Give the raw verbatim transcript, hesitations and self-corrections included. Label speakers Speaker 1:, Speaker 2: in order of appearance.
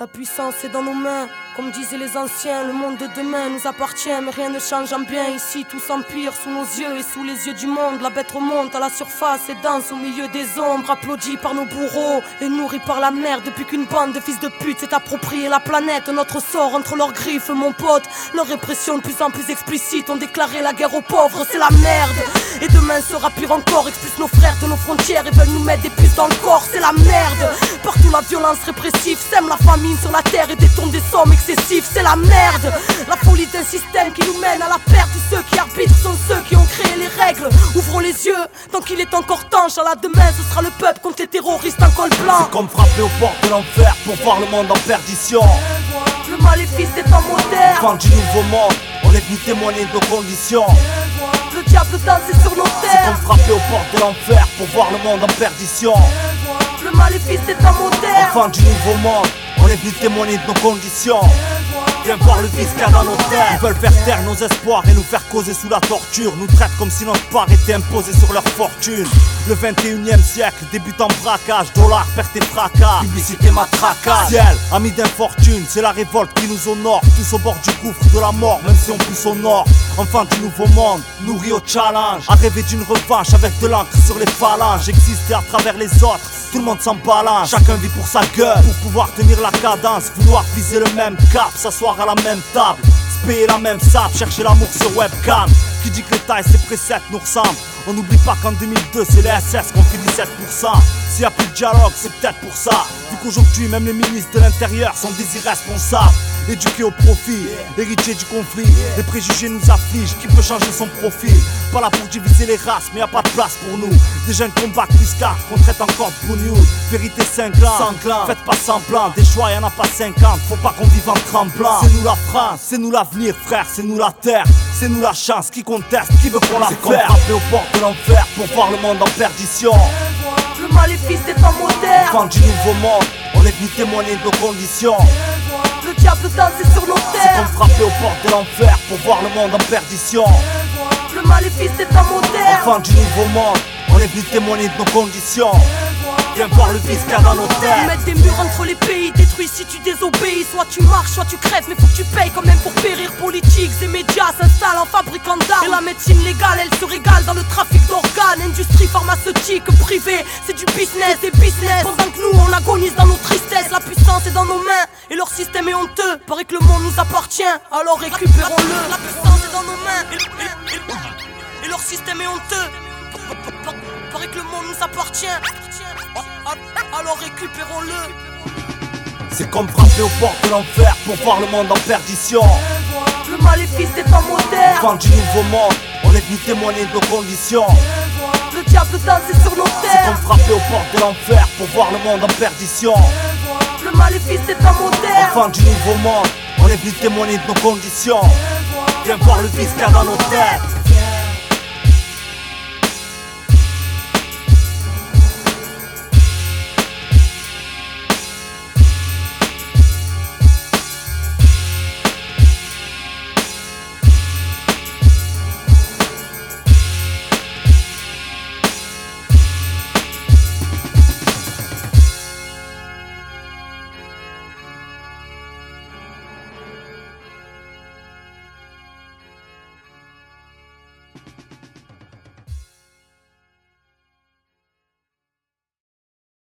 Speaker 1: La puissance est dans nos mains, comme disaient les anciens. Le monde de demain nous appartient, mais rien ne change en bien. Ici tout s'empire sous nos yeux et sous les yeux du monde. La bête remonte à la surface et danse au milieu des ombres, applaudie par nos bourreaux et nourrie par la mer. Depuis qu'une bande de fils de pute s'est appropriée la planète, notre sort entre leurs griffes, mon pote. Leur répression de plus en plus explicite ont déclaré la guerre aux pauvres, c'est la merde. Et demain sera pire encore, expulsent nos frères de nos frontières et veulent nous mettre des puces dans le corps, c'est la merde. Partout la violence répressive sème la famine sur la terre et détourne des sommes excessives, c'est la merde. La folie d'un système qui nous mène à la perte. Tous ceux qui arbitrent sont ceux qui ont créé les règles. Ouvrons les yeux, tant qu'il est encore temps. Inch'Allah demain ce sera le peuple contre les terroristes en col blanc.
Speaker 2: C'est comme frapper aux portes de l'enfer pour voir le monde en perdition.
Speaker 1: Le maléfice est en moderne.
Speaker 2: Enfant du nouveau monde, on est venu témoigner de nos conditions.
Speaker 1: Le diable danse sur nos terres.
Speaker 2: C'est comme frapper aux portes de l'enfer pour voir le monde en perdition.
Speaker 1: Le maléfice est en moderne.
Speaker 2: Enfant du nouveau monde, on est venu témoigner de nos conditions. Viens voir le vice qu'il y a dans nos terres. Ils veulent faire taire nos espoirs et nous faire causer sous la torture. Nous traitent comme si notre part était imposée sur leur fortune. Le vingt et unième siècle débute en braquage. Dollars, perte et fracas, publicité matraquage. Ciel, ami d'infortune, c'est la révolte qui nous honore. Tous au bord du gouffre de la mort, même si on pousse au nord. Enfant du nouveau monde, nourri au challenge. À rêver d'une revanche avec de l'encre sur les phalanges. Exister à travers les autres, tout le monde s'en balance. Chacun vit pour sa gueule, pour pouvoir tenir la cadence. Vouloir viser le même cap, s'asseoir à la même table, se payer la même sape, chercher l'amour sur webcam. Qui dit que l'État et ses préceptes nous ressemblent. On n'oublie pas qu'en deux mille deux c'est les S S qu'on fait dix-sept pour cent. S'il y a plus de dialogue c'est peut-être pour ça. Vu qu'aujourd'hui même les ministres de l'intérieur sont des irresponsables. Éduqués au profit, héritiers du conflit. Les préjugés nous affligent, qui peut changer son profil. Pas là pour diviser les races, mais y a pas de place pour nous. Des jeunes combattent plus quatre, qu'on traite encore de bougnoule. Vérité cinglante, sanglant, faites pas semblant. Des choix y'en a pas cinquante, faut pas qu'on vive en tremblant. C'est nous la France, c'est nous l'avenir frère, c'est nous la terre. C'est nous la chance, qui conteste, qui veut qu'on la fasse. C'est comme frapper aux portes de l'enfer pour voir le monde en perdition.
Speaker 1: Le maléfice est en moderne.
Speaker 2: Enfant du nouveau monde, on est venu témoigner de nos conditions.
Speaker 1: Le diable danse sur nos terres.
Speaker 2: C'est comme frapper aux portes de l'enfer pour voir le monde en perdition.
Speaker 1: Le maléfice est en moderne.
Speaker 2: Enfant du nouveau monde, on est venu témoigner de nos conditions. Viens voir le vice qu'il y a dans nos terres.
Speaker 1: Mettre des murs entre les pays, détruits si tu désobéis. Soit tu marches, soit tu crèves, mais faut que tu payes quand même pour périr. Politiques et médias s'installent en fabriquant d'armes. Et la médecine légale, elle se régale dans le trafic d'organes. Industrie pharmaceutique, privée, c'est du business et business. Pendant que nous, on agonise dans nos tristesses. La puissance est dans nos mains et leur système est honteux. Paraît que le monde nous appartient, alors récupérons-le. La puissance est dans nos mains et, et, et, et leur système est honteux. Paraît que le monde nous appartient, alors récupérons-le.
Speaker 2: C'est comme frapper aux portes de l'enfer pour voir le monde en perdition.
Speaker 1: Le maléfice est en moderne.
Speaker 2: Enfant du nouveau monde, on est venu témoigner de nos conditions.
Speaker 1: Le diable danse sur nos terres.
Speaker 2: C'est comme frapper aux portes de l'enfer pour voir le monde en perdition.
Speaker 1: Le maléfice est en moderne.
Speaker 2: Enfant du nouveau monde, on est venu témoigner de nos conditions. Viens voir le vice qu'il y a dans nos terres.